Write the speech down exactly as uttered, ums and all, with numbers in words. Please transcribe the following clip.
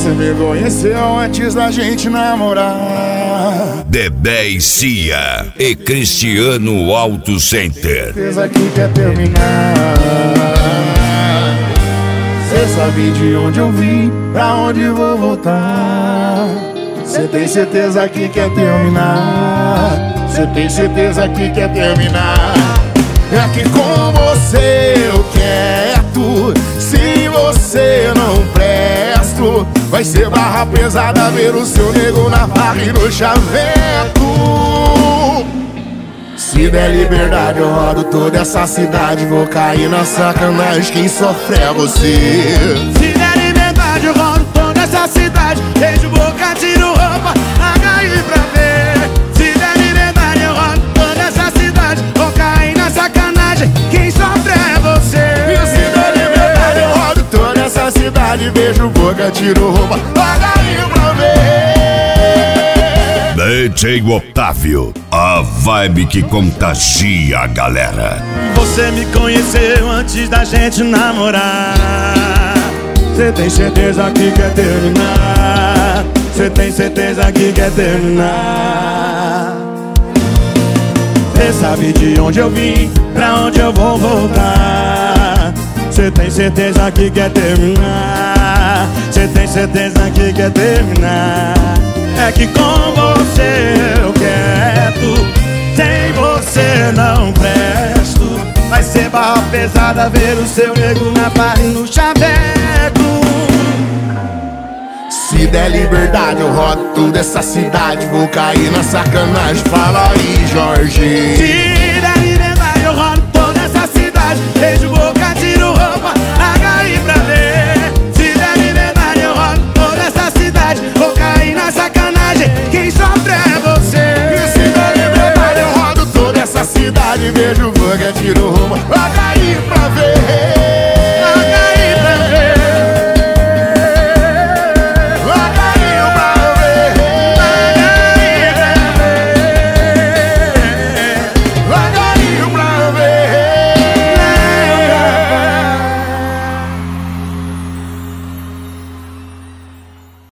você me conheceu antes da gente namorar. Dedé e Cia e Cristiano Auto Center. Certeza que quer terminar. Cê sabe de onde eu vim, pra onde vou voltar. Cê tem certeza que quer terminar. Cê tem certeza que quer terminar. É que com você eu quero. Se você não presto, vai ser barra pesada ver o seu nego na barra e no chaveco. Se der liberdade eu rodo toda essa cidade. Vou cair na sacanagem, quem sofre é você. Se der liberdade eu rodo toda essa cidade. Beijo, boca, tiro roupa, H I pra ver. Se der liberdade eu rodo toda essa cidade. Vou cair na sacanagem, quem sofre é você. Se der liberdade eu rodo toda essa cidade. Beijo, boca, tiro roupa, H I pra ver. D J Otávio, a vibe que contagia a galera. Você me conheceu antes da gente namorar. Cê tem certeza que quer terminar. Cê tem certeza que quer terminar. Cê sabe de onde eu vim, pra onde eu vou voltar. Cê tem certeza que quer terminar. Cê tem certeza que quer terminar. É que com você eu quero. Sem você não presto. Vai ser barra pesada ver o seu nego na barra e no chaveco. Se der liberdade eu rodo toda essa cidade. Vou cair na sacanagem, fala aí, Jorge. Se